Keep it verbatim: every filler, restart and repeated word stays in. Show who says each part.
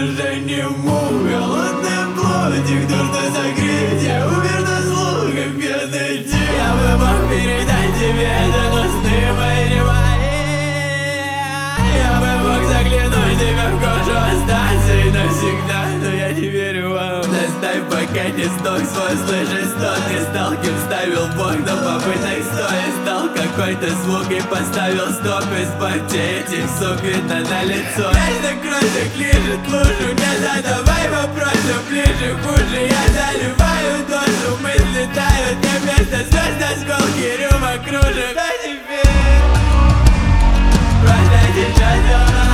Speaker 1: уже не мог. Холодный плотик, дурно закрыть, я умер на слугах бедный тип. Я бы мог передать тебе это, но сны мои не мои. Я бы мог заглянуть тебе в кожу, остаться и навсегда, но я не верю вам. Доставь, пока не сдох свой, слышишь, что ты стал, кем ставил Бог, но попытай стой. Стал какой-то звук и поставил стоп. Избавьте этих сук, видно на лицо. Каждый кровь лежит лужу, не задавай вопросы, ближе хуже. Я заливаю душу, мысли тают, не вместо звезд осколки рюмок кружек. А теперь просто сейчас